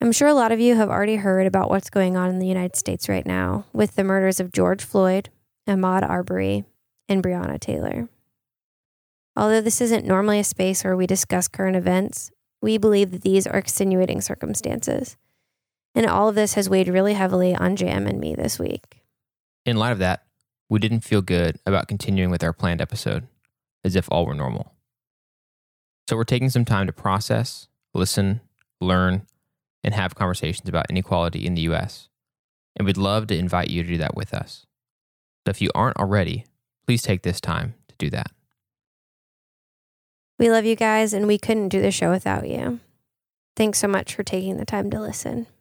I'm sure a lot of you have already heard about what's going on in the United States right now with the murders of George Floyd, Ahmaud Arbery, and Breonna Taylor. Although this isn't normally a space where we discuss current events, we believe that these are extenuating circumstances. And all of this has weighed really heavily on Jam and me this week. In light of that, we didn't feel good about continuing with our planned episode, as if all were normal. So we're taking some time to process, listen, learn, and have conversations about inequality in the U.S. And we'd love to invite you to do that with us. So if you aren't already, please take this time to do that. We love you guys, and we couldn't do the show without you. Thanks so much for taking the time to listen.